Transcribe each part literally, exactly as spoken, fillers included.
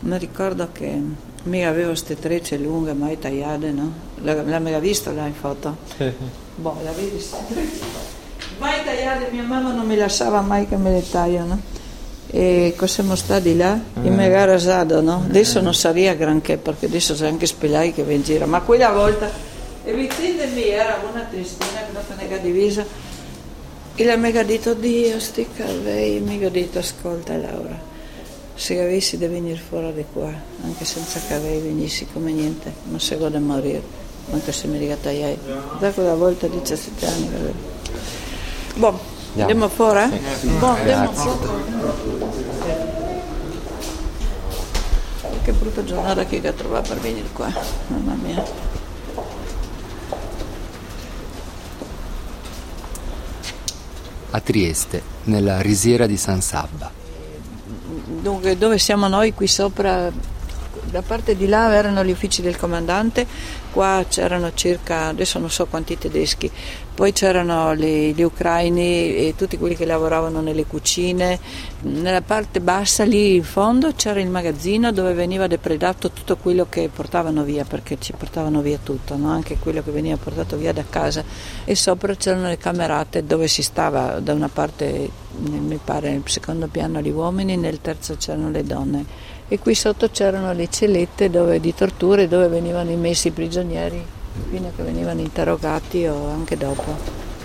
Mi ricordo che mica avevo queste trecce lunghe mai tagliate, no? L'hai mica visto là in foto? Sì. Boh, la vedi queste trecce? Mai tagliate, mia mamma non mi lasciava mai che me le tagliano. E cosa siamo stati là? In mega rasato, no? Adesso non sarebbe granché, perché adesso c'è anche spelai che va in giro, ma quella volta, e vicino di me era una tristina che non teneva divisa, e la mi ha detto, Dio, sti capelli, mi ha detto, ascolta Laura, se avessi da venire fuori di qua, anche senza capelli, venissi come niente, non si gode morire, anche se mi dica tagliai. Da quella volta diciassette anni, avevo. Boh, andiamo fuori? Sì. Boh, andiamo fuori. Che brutta giornata che ho trovato per venire qua, mamma mia. A Trieste, nella risiera di San Sabba. Dunque, dove siamo noi qui sopra, da parte di là erano gli uffici del comandante, qua c'erano circa, adesso non so quanti tedeschi, poi c'erano gli, gli ucraini e tutti quelli che lavoravano nelle cucine. Nella parte bassa lì in fondo c'era il magazzino dove veniva depredato tutto quello che portavano via, perché ci portavano via tutto, no? Anche quello che veniva portato via da casa, e sopra c'erano le camerate dove si stava, da una parte mi pare nel secondo piano gli uomini, nel terzo c'erano le donne, e qui sotto c'erano le cellette dove, di torture dove venivano immessi i prigionieri fino a che venivano interrogati o anche dopo.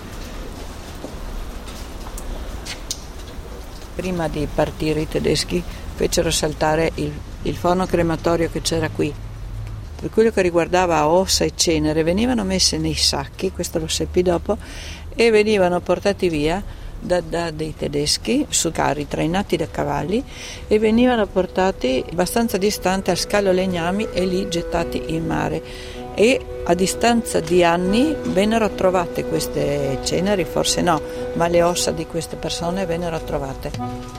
Prima di partire i tedeschi fecero saltare il, il forno crematorio che c'era qui. Per quello che riguardava ossa e cenere venivano messe nei sacchi, questo lo seppi dopo, e venivano portati via Da, da dei tedeschi su carri trainati da cavalli e venivano portati abbastanza distante al scalo Legnami e lì gettati in mare, e a distanza di anni vennero trovate queste ceneri, forse no, ma le ossa di queste persone vennero trovate.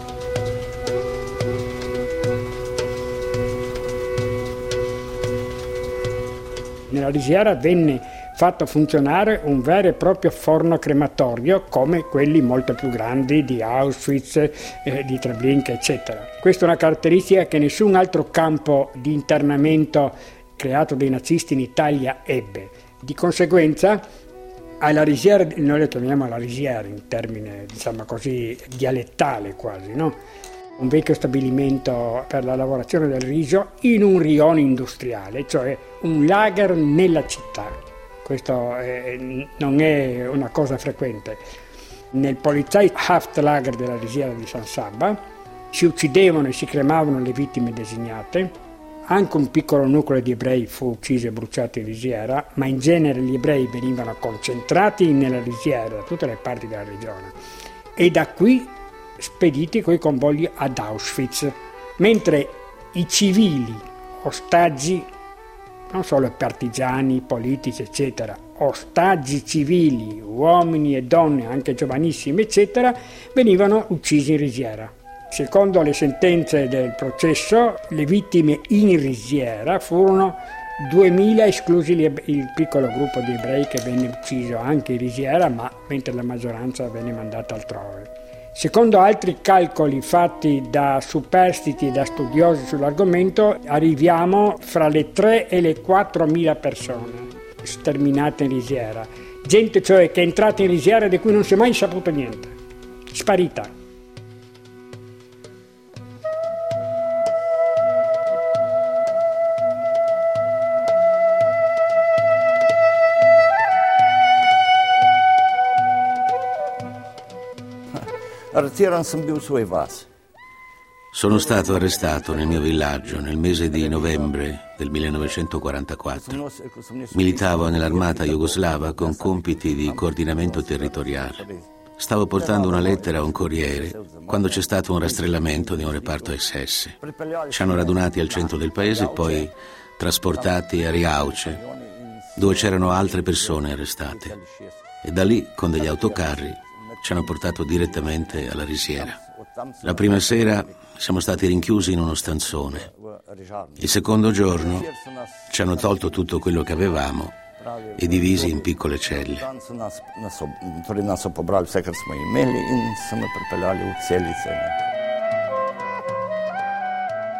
Nella risiera venne fatto funzionare un vero e proprio forno crematorio come quelli molto più grandi di Auschwitz, eh, di Treblinka, eccetera. Questa è una caratteristica che nessun altro campo di internamento creato dai nazisti in Italia ebbe. Di conseguenza, alla risiera, noi le chiamiamo la risiera in termine, diciamo così, dialettale quasi, no? Un vecchio stabilimento per la lavorazione del riso in un rione industriale, cioè un lager nella città. Questo è, non è una cosa frequente. Nel Polizei Haftlager della risiera di San Sabba si uccidevano e si cremavano le vittime designate. Anche un piccolo nucleo di ebrei fu ucciso e bruciato in risiera, ma in genere gli ebrei venivano concentrati nella risiera da tutte le parti della regione e da qui spediti coi convogli ad Auschwitz, mentre i civili, ostaggi, non solo partigiani, politici, eccetera, ostaggi civili, uomini e donne, anche giovanissimi, eccetera, venivano uccisi in risiera. Secondo le sentenze del processo, le vittime in risiera furono duemila, esclusi il piccolo gruppo di ebrei che venne ucciso anche in risiera, ma mentre la maggioranza venne mandata altrove. Secondo altri calcoli fatti da superstiti e da studiosi sull'argomento, arriviamo fra le tre e le quattromila persone sterminate in risiera. Gente cioè che è entrata in risiera di cui non si è mai saputo niente, sparita. Sono stato arrestato nel mio villaggio nel mese di novembre del millenovecentoquarantaquattro. Militavo nell'armata jugoslava con compiti di coordinamento territoriale. Stavo portando una lettera a un corriere quando c'è stato un rastrellamento di un reparto S S. Ci hanno radunati al centro del paese e poi trasportati a Riauce, dove c'erano altre persone arrestate. E da lì, con degli autocarri, ci hanno portato direttamente alla risiera. La prima sera siamo stati rinchiusi in uno stanzone. Il secondo giorno ci hanno tolto tutto quello che avevamo e divisi in piccole celle.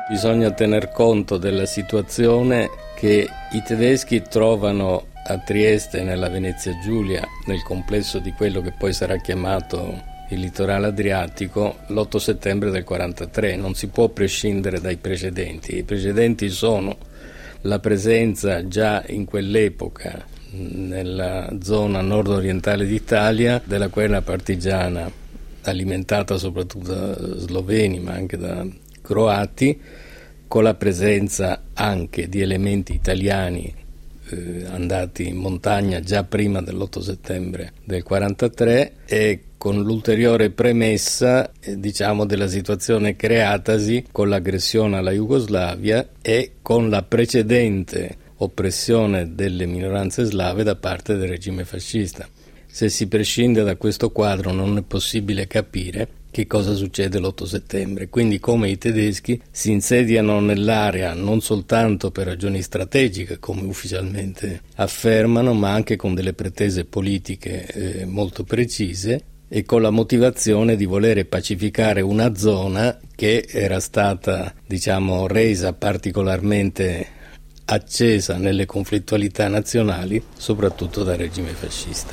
Bisogna tener conto della situazione che i tedeschi trovano a Trieste, nella Venezia Giulia, nel complesso di quello che poi sarà chiamato il litorale adriatico, l'otto settembre del quarantatré. Non si può prescindere dai precedenti. I precedenti sono la presenza già in quell'epoca nella zona nord-orientale d'Italia della guerra partigiana, alimentata soprattutto da sloveni ma anche da croati, con la presenza anche di elementi italiani eh, andati in montagna già prima dell'otto settembre del quarantatré, e con l'ulteriore premessa eh, diciamo della situazione creatasi con l'aggressione alla Jugoslavia e con la precedente oppressione delle minoranze slave da parte del regime fascista. Se si prescinde da questo quadro non è possibile capire che cosa succede l'otto settembre, quindi come i tedeschi si insediano nell'area non soltanto per ragioni strategiche, come ufficialmente affermano, ma anche con delle pretese politiche eh, molto precise, e con la motivazione di volere pacificare una zona che era stata, diciamo, resa particolarmente accesa nelle conflittualità nazionali, soprattutto dal regime fascista.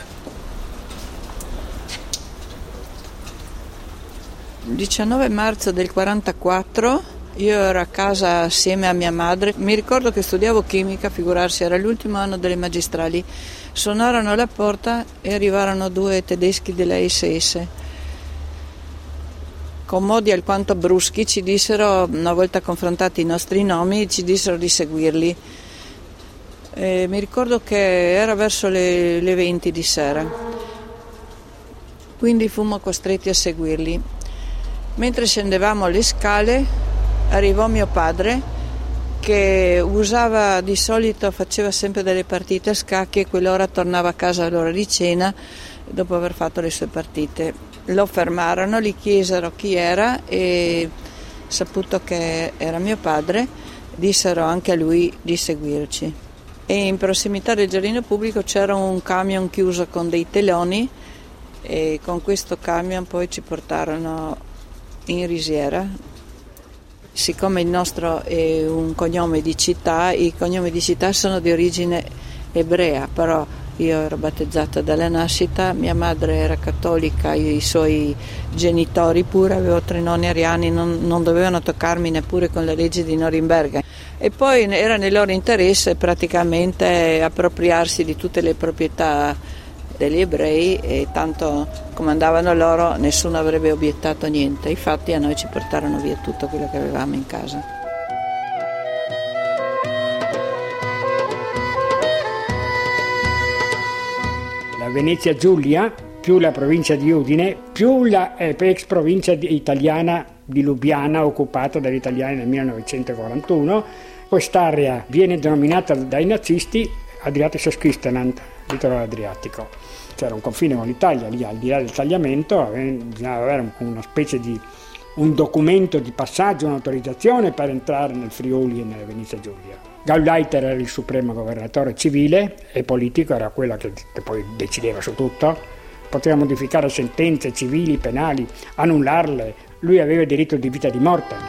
diciannove marzo del quarantaquattro, io ero a casa assieme a mia madre, mi ricordo che studiavo chimica, figurarsi, era l'ultimo anno delle magistrali. Suonarono alla porta e arrivarono due tedeschi della esse esse. Con modi alquanto bruschi ci dissero, una volta confrontati i nostri nomi, ci dissero di seguirli. E mi ricordo che era verso le, le venti di sera, quindi fummo costretti a seguirli. Mentre scendevamo le scale arrivò mio padre, che usava di solito, faceva sempre delle partite a scacchi e quell'ora tornava a casa all'ora di cena dopo aver fatto le sue partite. Lo fermarono, gli chiesero chi era e, saputo che era mio padre, dissero anche a lui di seguirci. E in prossimità del giardino pubblico c'era un camion chiuso con dei teloni e con questo camion poi ci portarono in risiera. Siccome il nostro è un cognome di città, i cognomi di città sono di origine ebrea, però io ero battezzata dalla nascita, mia madre era cattolica, i suoi genitori pure, avevo tre nonni ariani, non, non dovevano toccarmi neppure con le leggi di Norimberga. E poi era nel loro interesse praticamente appropriarsi di tutte le proprietà degli ebrei, e tanto comandavano loro, nessuno avrebbe obiettato niente. Infatti a noi ci portarono via tutto quello che avevamo in casa. La Venezia Giulia, più la provincia di Udine, più la ex provincia di, italiana di Lubiana, occupata dagli italiani nel millenovecentoquarantuno. Quest'area viene denominata dai nazisti Adriatisch-Küstenland, litorale adriatico. C'era un confine con l'Italia, lì al di là del tagliamento bisognava avere una specie di un documento di passaggio, un'autorizzazione per entrare nel Friuli e nella Venezia Giulia. Gauleiter era il supremo governatore civile e politico, era quello che, che poi decideva su tutto, poteva modificare sentenze civili, penali, annullarle, lui aveva il diritto di vita e di morte.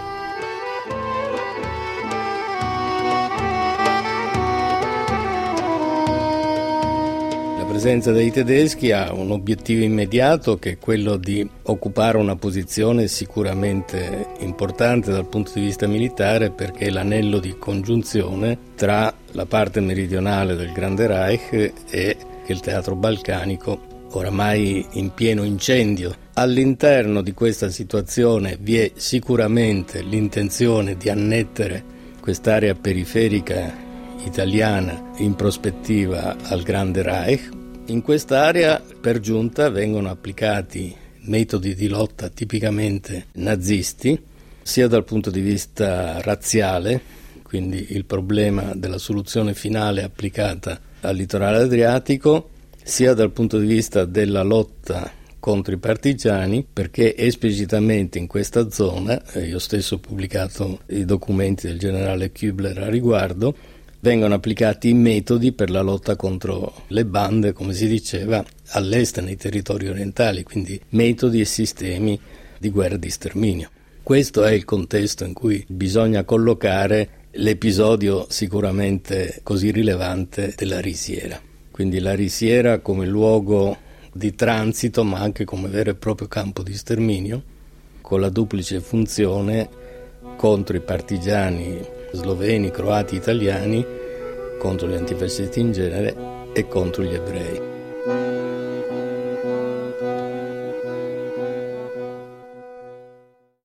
La presenza dei tedeschi ha un obiettivo immediato, che è quello di occupare una posizione sicuramente importante dal punto di vista militare, perché è l'anello di congiunzione tra la parte meridionale del Grande Reich e il teatro balcanico, oramai in pieno incendio. All'interno di questa situazione vi è sicuramente l'intenzione di annettere quest'area periferica italiana in prospettiva al Grande Reich. In quest'area per giunta vengono applicati metodi di lotta tipicamente nazisti, sia dal punto di vista razziale, quindi il problema della soluzione finale applicata al litorale adriatico, sia dal punto di vista della lotta contro i partigiani, perché esplicitamente in questa zona, io stesso ho pubblicato i documenti del generale Kübler a riguardo, vengono applicati i metodi per la lotta contro le bande, come si diceva, all'est nei territori orientali, quindi metodi e sistemi di guerra di sterminio. Questo è il contesto in cui bisogna collocare l'episodio sicuramente così rilevante della risiera. Quindi la risiera come luogo di transito, ma anche come vero e proprio campo di sterminio, con la duplice funzione contro i partigiani sloveni, croati, italiani, contro gli antifascisti in genere e contro gli ebrei.